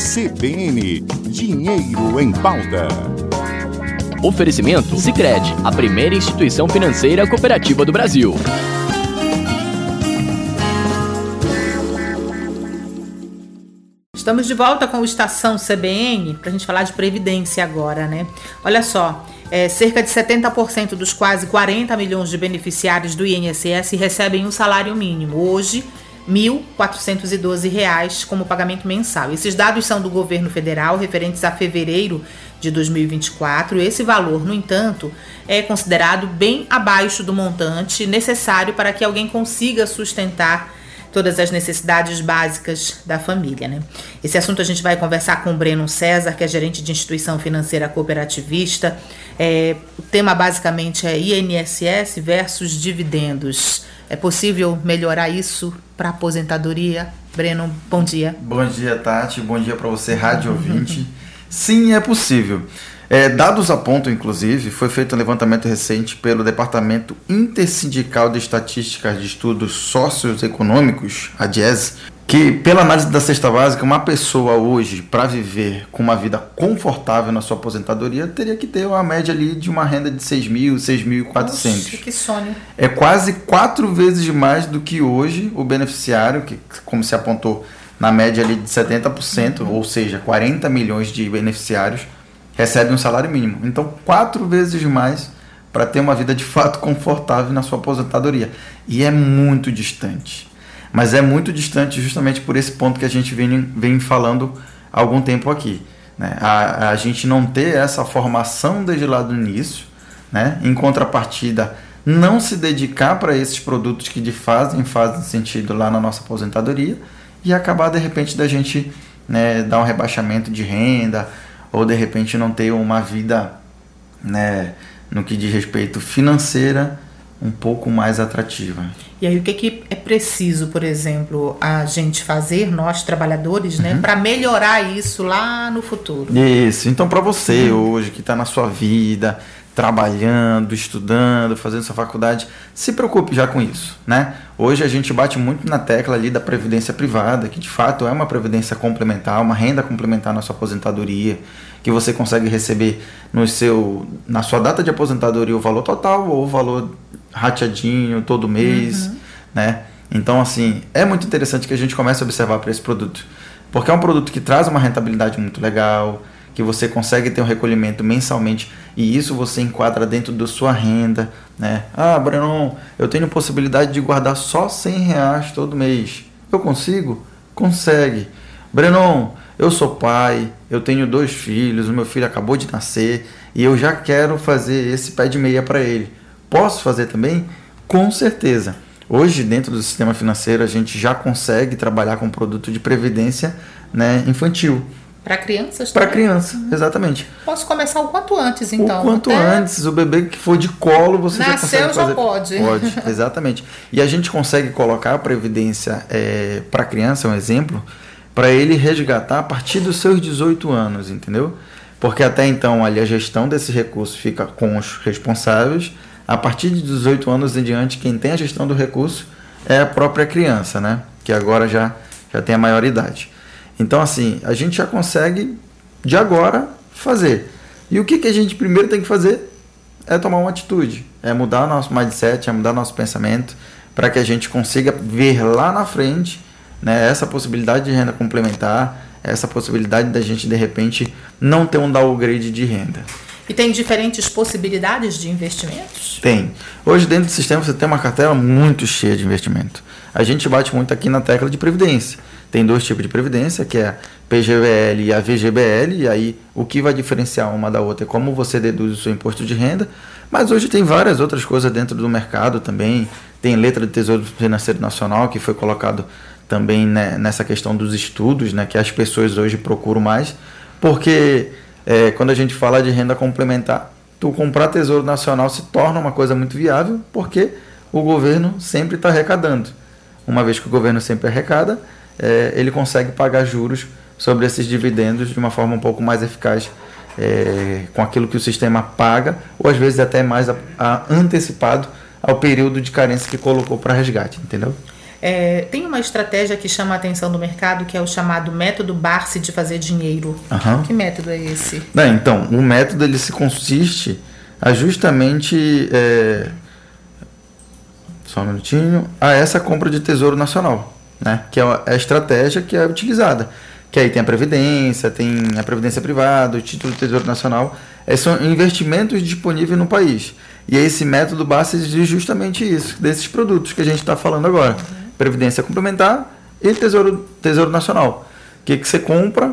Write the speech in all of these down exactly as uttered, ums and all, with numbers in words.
C B N, Dinheiro em Pauta. Oferecimento Sicredi, a primeira instituição financeira cooperativa do Brasil. Estamos de volta com o Estação C B N para a gente falar de Previdência agora, né? Olha só, é, cerca de setenta por cento dos quase quarenta milhões de beneficiários do I N S S recebem um salário mínimo. Hoje, mil quatrocentos e doze reais como pagamento mensal. Esses dados são do governo federal, referentes a fevereiro de dois mil e vinte e quatro. Esse valor, no entanto, é considerado bem abaixo do montante necessário para que alguém consiga sustentar todas as necessidades básicas da família, né? Esse assunto a gente vai conversar com o Breno César, que é gerente de instituição financeira cooperativista. É, o tema basicamente é I N S S versus dividendos. É possível melhorar isso para a aposentadoria? Breno, bom dia. Bom dia, Tati. Bom dia para você, rádio ouvinte. Sim, é possível. É, dados apontam, inclusive, foi feito um levantamento recente pelo Departamento Intersindical de Estatísticas de Estudos Socioeconômicos, a DIESE, que, pela análise da cesta básica, uma pessoa hoje, para viver com uma vida confortável na sua aposentadoria, teria que ter uma média ali de uma renda de seis mil, seis mil e quatrocentos. Oxe, que sonho. É quase quatro vezes mais do que hoje o beneficiário, que, como se apontou na média ali de setenta por cento, uhum. ou seja, quarenta milhões de beneficiários, recebe um salário mínimo. Então, quatro vezes mais para ter uma vida de fato confortável na sua aposentadoria. E é muito distante. Mas é muito distante justamente por esse ponto que a gente vem, vem falando há algum tempo aqui, né? A, a gente não ter essa formação desde lá do início, né? Em contrapartida, não se dedicar para esses produtos que de fazem, fazem sentido lá na nossa aposentadoria e acabar, de repente, da gente, né, dar um rebaixamento de renda, ou de repente não ter uma vida, né, no que diz respeito financeira, um pouco mais atrativa. E aí o que, que é preciso, por exemplo, a gente fazer, nós trabalhadores, uhum. né, para melhorar isso lá no futuro? Isso, então para você uhum. hoje que está na sua vida, trabalhando, estudando, fazendo sua faculdade, se preocupe já com isso, né? Hoje a gente bate muito na tecla ali da previdência privada, que de fato é uma previdência complementar, uma renda complementar na sua aposentadoria, que você consegue receber no seu, na sua data de aposentadoria o valor total ou o valor rateadinho todo mês, uhum. né? Então, assim, é muito interessante que a gente comece a observar para esse produto, porque é um produto que traz uma rentabilidade muito legal, que você consegue ter um recolhimento mensalmente e isso você enquadra dentro da sua renda, né? Ah, Breno, eu tenho possibilidade de guardar só cem reais todo mês. Eu consigo? Consegue. Breno, eu sou pai, eu tenho dois filhos, o meu filho acabou de nascer e eu já quero fazer esse pé de meia para ele. Posso fazer também? Com certeza. Hoje, dentro do sistema financeiro, a gente já consegue trabalhar com produto de previdência, né, infantil. Para crianças também? Para criança, exatamente. Posso começar o quanto antes, então? O quanto Até antes. O bebê que for de colo, você nasceu, já consegue fazer. já pode. Pode, exatamente. E a gente consegue colocar a previdência é, para criança, um exemplo, para ele resgatar a partir dos seus dezoito anos, entendeu? Porque até então ali a gestão desse recurso fica com os responsáveis. A partir de dezoito anos em diante, quem tem a gestão do recurso é a própria criança, né? Que agora já, já tem a maioridade. Então, assim, a gente já consegue, de agora, fazer. E o que, que a gente primeiro tem que fazer? É tomar uma atitude. É mudar nosso mindset, é mudar nosso pensamento, para que a gente consiga ver lá na frente, né, essa possibilidade de renda complementar, essa possibilidade da gente, de repente, não ter um downgrade de renda. E tem diferentes possibilidades de investimentos? Tem. Hoje, dentro do sistema, você tem uma cartela muito cheia de investimento. A gente bate muito aqui na tecla de previdência. Tem dois tipos de previdência, que é a P G B L e a V G B L, e aí o que vai diferenciar uma da outra é como você deduz o seu imposto de renda, mas hoje tem várias outras coisas dentro do mercado também, tem letra do Tesouro Financeiro Nacional, que foi colocado também, né, nessa questão dos estudos, né, que as pessoas hoje procuram mais, porque é, quando a gente fala de renda complementar, tu comprar Tesouro Nacional se torna uma coisa muito viável, porque o governo sempre está arrecadando. Uma vez que o governo sempre arrecada, É, ele consegue pagar juros sobre esses dividendos de uma forma um pouco mais eficaz, é, com aquilo que o sistema paga, ou às vezes até mais a, a antecipado ao período de carência que colocou para resgate, entendeu? É, tem uma estratégia que chama a atenção do mercado, que é o chamado método Barsi de fazer dinheiro. Uhum. Que método é esse? É, então, o método ele se consiste a justamente, é, só um minutinho, a essa compra de tesouro nacional, né? Que é a estratégia que é utilizada. Que aí tem a Previdência, tem a Previdência Privada, o título do Tesouro Nacional. Esses são investimentos disponíveis no país. E esse método Barsi diz justamente isso, desses produtos que a gente está falando agora. Uhum. Previdência complementar e Tesouro, tesouro Nacional. O que, que você compra,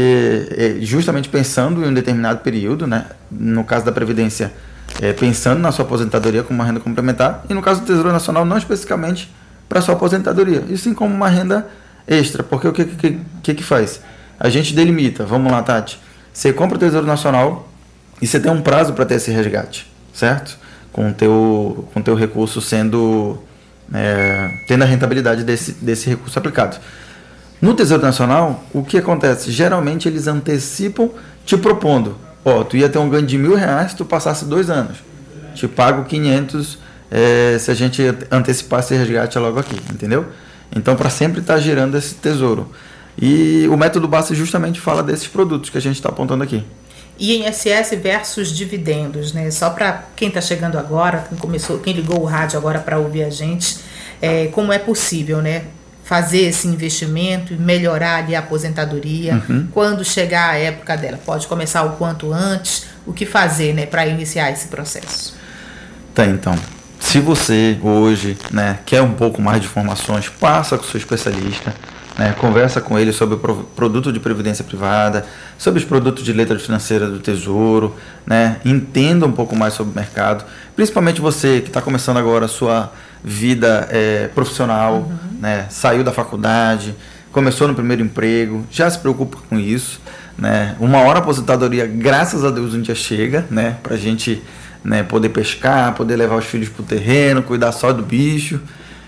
é, é, justamente pensando em um determinado período, né? No caso da Previdência, é, pensando na sua aposentadoria como uma renda complementar, e no caso do Tesouro Nacional, não especificamente para sua aposentadoria, e sim como uma renda extra. Porque o que, que, que, que faz? A gente delimita, vamos lá, Tati, você compra o Tesouro Nacional e você tem um prazo para ter esse resgate, certo? Com o teu, com o teu recurso sendo... É, tendo a rentabilidade desse, desse recurso aplicado. No Tesouro Nacional, o que acontece? Geralmente eles antecipam te propondo, ó, tu ia ter um ganho de mil reais se tu passasse dois anos, te pago quinhentos é, se a gente antecipasse esse resgate logo aqui, entendeu? Então, para sempre estar tá gerando esse tesouro. E o método Barsi justamente fala desses produtos que a gente está apontando aqui. I N S S versus dividendos, né? Só para quem está chegando agora, quem começou, quem ligou o rádio agora para ouvir a gente, é, como é possível, né? Fazer esse investimento e melhorar ali a aposentadoria, uhum. Quando chegar a época dela. Pode começar o quanto antes, o que fazer, né, para iniciar esse processo? Tá, então. Se você hoje, né, quer um pouco mais de informações, passa com o seu especialista. Né, conversa com ele sobre o produto de previdência privada, sobre os produtos de letra financeira do Tesouro, né, entenda um pouco mais sobre o mercado, principalmente você que está começando agora a sua vida é, profissional, uhum. né, saiu da faculdade, começou no primeiro emprego, já se preocupa com isso, né, uma hora a aposentadoria, graças a Deus, um dia chega, né, para a gente, né, poder pescar, poder levar os filhos para o terreno, cuidar só do bicho,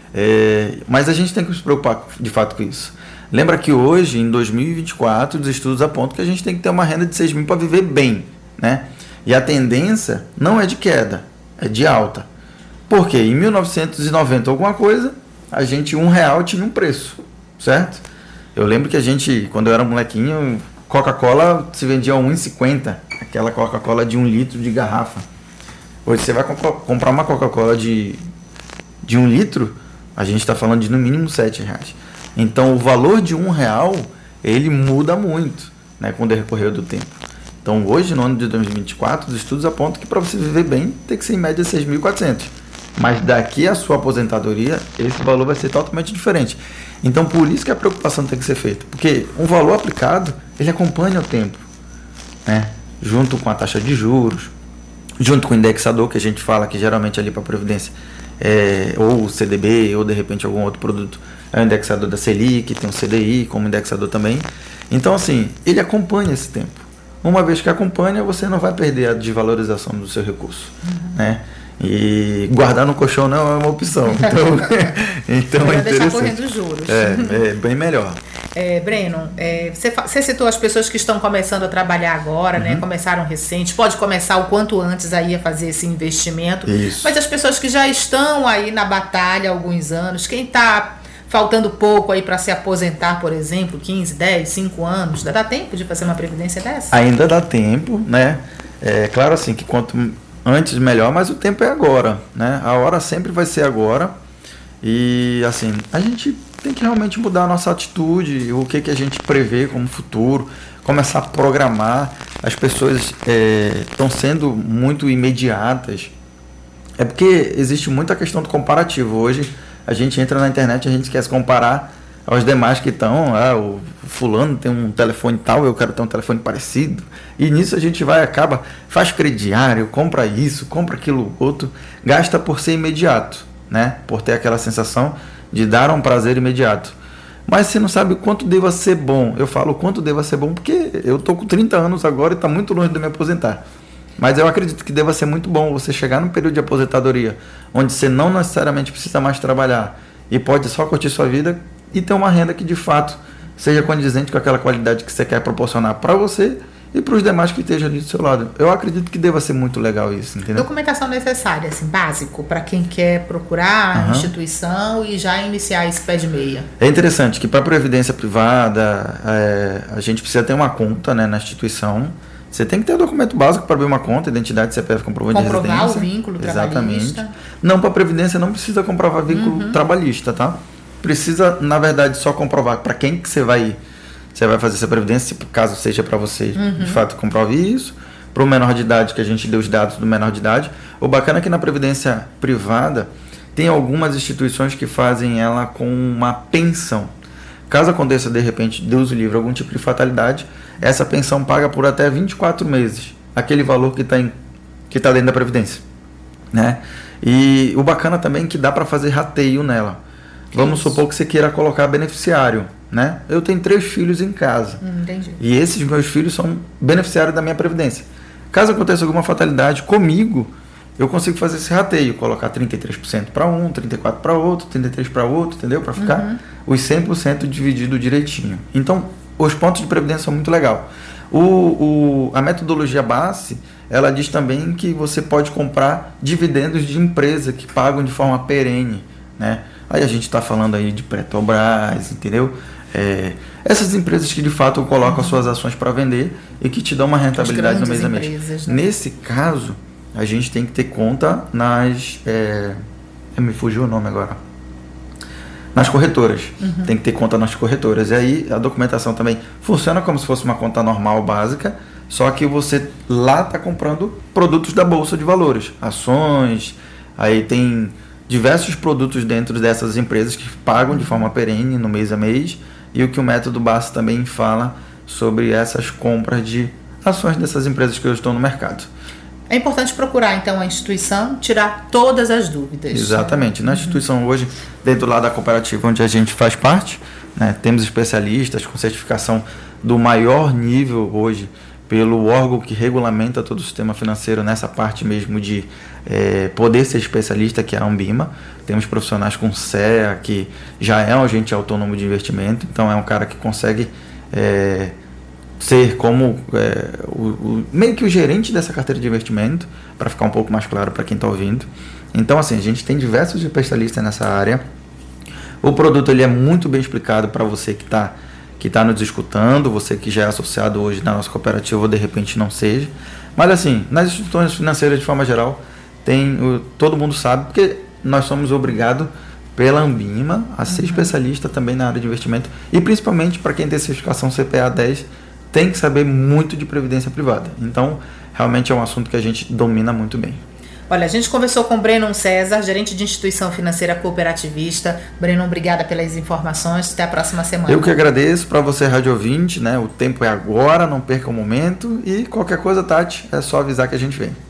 é, mas a gente tem que se preocupar de fato com isso. Lembra que hoje, em dois mil e vinte e quatro, os estudos apontam que a gente tem que ter uma renda de seis mil para viver bem, né? E a tendência não é de queda, é de alta. Por quê? Em mil novecentos e noventa alguma coisa, a gente, um real tinha um preço, certo? Eu lembro que a gente, quando eu era molequinho, Coca-Cola se vendia a um real e cinquenta centavos, aquela Coca-Cola de um litro de garrafa. Hoje você vai comp- comprar uma Coca-Cola de, de um litro, a gente está falando de no mínimo sete reais. Então, o valor de um real, ele muda muito, né, com o decorrer do tempo. Então, hoje, no ano de dois mil e vinte e quatro, os estudos apontam que para você viver bem, tem que ser em média seis mil e quatrocentos. Mas daqui à sua aposentadoria, esse valor vai ser totalmente diferente. Então, por isso que a preocupação tem que ser feita. Porque um valor aplicado, ele acompanha o tempo, né, junto com a taxa de juros, junto com o indexador, que a gente fala que geralmente ali para a Previdência, é, ou o C D B, ou de repente algum outro produto, é o indexador da Selic, tem o C D I como indexador também. Então, assim, ele acompanha esse tempo. Uma vez que acompanha, você não vai perder a desvalorização do seu recurso, uhum. né? E guardar no colchão não é uma opção. Então, então é interessante. Deixar correndo os juros. É, é bem melhor. É, Breno, é, você, você citou as pessoas que estão começando a trabalhar agora, uhum. né? Começaram recente, pode começar o quanto antes aí a fazer esse investimento. Isso. Mas as pessoas que já estão aí na batalha há alguns anos, quem está faltando pouco aí para se aposentar, por exemplo, quinze, dez, cinco anos, dá tempo de fazer uma previdência dessa? Ainda dá tempo, né? É claro assim que quanto antes melhor, mas o tempo é agora, né? A hora sempre vai ser agora. E assim, a gente tem que realmente mudar a nossa atitude, o que, que a gente prevê como futuro, começar a programar. As pessoas estão é, sendo muito imediatas. É porque existe muita questão do comparativo. Hoje a gente entra na internet e a gente quer se comparar aos demais que estão. Ah, o fulano tem um telefone tal, eu quero ter um telefone parecido. E nisso a gente vai, acaba, faz crediário, compra isso, compra aquilo outro, gasta por ser imediato, né? Por ter aquela sensação de dar um prazer imediato. Mas você não sabe o quanto deva ser bom. Eu falo o quanto deva ser bom porque eu tô com trinta anos agora e está muito longe de me aposentar. Mas eu acredito que deva ser muito bom você chegar num período de aposentadoria onde você não necessariamente precisa mais trabalhar e pode só curtir sua vida e ter uma renda que de fato seja condizente com aquela qualidade que você quer proporcionar para você e para os demais que estejam ali do seu lado. Eu acredito que deva ser muito legal isso, entendeu? Documentação necessária, assim, básico, para quem quer procurar a Uhum. instituição e já iniciar esse pé de meia. É interessante que para a previdência privada, é, a gente precisa ter uma conta, né, na instituição. Você tem que ter o documento básico para abrir uma conta, identidade, C P F, comprovante de residência. Comprovar o vínculo Exatamente. trabalhista. Não, para a previdência não precisa comprovar vínculo Uhum. trabalhista, tá? Precisa, na verdade, só comprovar para quem que você vai, você vai fazer essa previdência, se caso seja para você, Uhum. de fato, comprove isso. Para o menor de idade, que a gente deu os dados do menor de idade. O bacana é que na previdência privada tem algumas instituições que fazem ela com uma pensão. Caso aconteça, de repente, Deus o livre, algum tipo de fatalidade, essa pensão paga por até vinte e quatro meses aquele valor que está que tá dentro da previdência, né? E o bacana também é que dá para fazer rateio nela. Que Vamos isso? supor que você queira colocar beneficiário, né? Eu tenho três filhos em casa. Hum, entendi. E esses meus filhos são beneficiários da minha previdência. Caso aconteça alguma fatalidade comigo, eu consigo fazer esse rateio, colocar trinta e três por cento para um, trinta e quatro por cento para outro, trinta e três por cento para outro, entendeu? Para ficar Uhum. os cem por cento dividido direitinho. Então, os pontos de previdência são muito legal. O, o, a metodologia base, ela diz também que você pode comprar dividendos de empresa que pagam de forma perene, né? Aí a gente está falando aí de Petrobras, entendeu? É, essas empresas que de fato colocam Uhum. as suas ações para vender e que te dão uma rentabilidade no mês a mês. Empresas, né? Nesse caso, a gente tem que ter conta nas... É, me fugiu o nome agora. Nas corretoras. Uhum. Tem que ter conta nas corretoras. E aí a documentação também funciona como se fosse uma conta normal, básica, só que você lá está comprando produtos da Bolsa de Valores. Ações, aí tem diversos produtos dentro dessas empresas que pagam de forma perene no mês a mês. E o que o método B A S também fala sobre essas compras de ações dessas empresas que hoje estão no mercado. É importante procurar, então, a instituição, tirar todas as dúvidas. Exatamente. Na instituição hoje, dentro lá da cooperativa onde a gente faz parte, né, temos especialistas com certificação do maior nível hoje pelo órgão que regulamenta todo o sistema financeiro nessa parte mesmo de é, poder ser especialista, que é a Ambima. Temos profissionais com C E A, que já é um agente autônomo de investimento, então é um cara que consegue é, ser como é, o, o, meio que o gerente dessa carteira de investimento, para ficar um pouco mais claro para quem está ouvindo. Então, assim, a gente tem diversos especialistas nessa área. O produto ele é muito bem explicado para você que está que tá nos escutando, você que já é associado hoje na nossa cooperativa ou de repente não seja. Mas, assim, nas instituições financeiras de forma geral, tem o, todo mundo sabe, porque nós somos obrigados pela Ambima a ser uhum. especialista também na área de investimento, e principalmente para quem tem certificação C P A dez, tem que saber muito de previdência privada. Então, realmente é um assunto que a gente domina muito bem. Olha, a gente conversou com Breno César, gerente de instituição financeira cooperativista. Breno, obrigada pelas informações. Até a próxima semana. Eu que agradeço. Para você, rádio ouvinte, né? O tempo é agora, não perca o momento. E qualquer coisa, Tati, é só avisar que a gente vem.